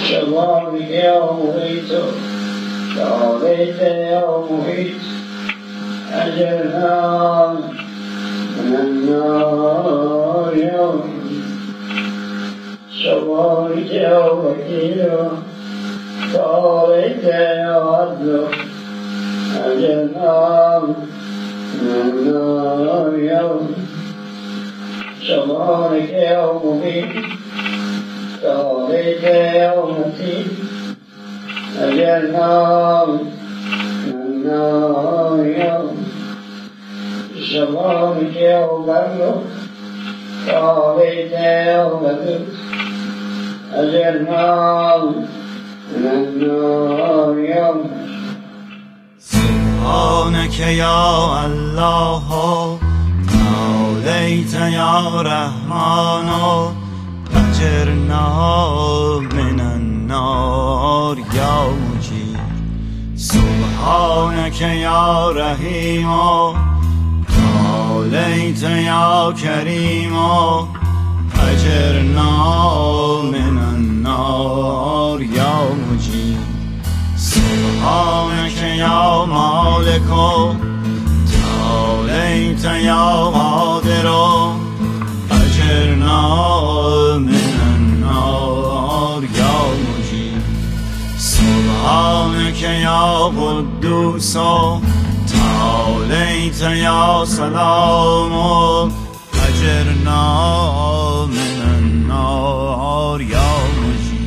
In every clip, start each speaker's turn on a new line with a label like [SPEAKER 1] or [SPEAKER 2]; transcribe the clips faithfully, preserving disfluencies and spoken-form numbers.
[SPEAKER 1] سبحانك يا مغيث تعاليت يا مغيث أجرنا من النار يا سبحانك يا وكيل تعاليت يا عدل أجرنا من النار يا سبحانك يا مغيث تعاليت يا متين أجرنا من النار يا سبحانك يا مبرر تعاليت يا مدد أجرنا من النار يا
[SPEAKER 2] سبحانك يا الله تعاليت يا رحمن أجرنا من النار يا مجيب سبحانك يا رحيم تعاليت يا كريم أجرنا من النار يا مجيب سبحانك يا مالك تعاليت يا قادر أجرنا من النار يا مجيب سبحانك يا قدوس تعاليت يا سلام أجرنا من النار يا مجيب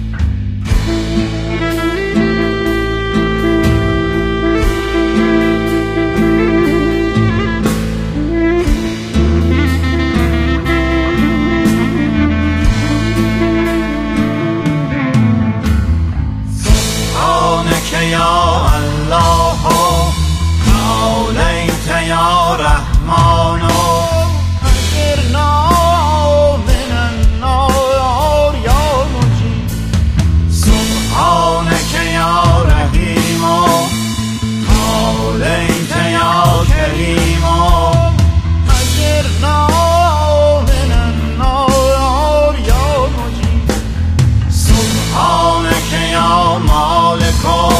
[SPEAKER 2] يا الله تعاليت يا رحمن أجرنا من النار يا مجيب سبحانك يا رحيم تعاليت يا كريم أجرنا من النار يا مجيب سبحانك يا مالك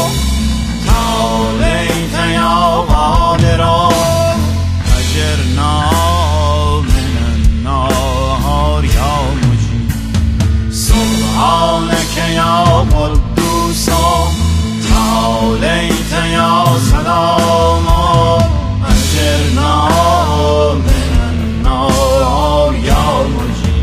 [SPEAKER 2] تعاليت يا قادر أجرنا من النار يا مجيب سبحانك يا قدوس تعاليت يا سلام أجرنا من النار يا مجيب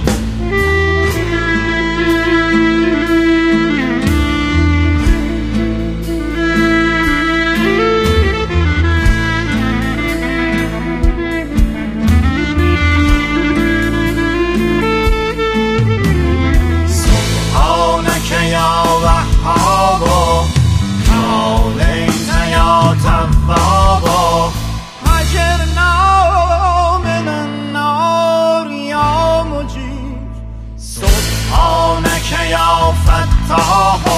[SPEAKER 2] يا وهاب تعاليت يا تواب أجرنا من النار يا مجيب سبحانك يا فتاح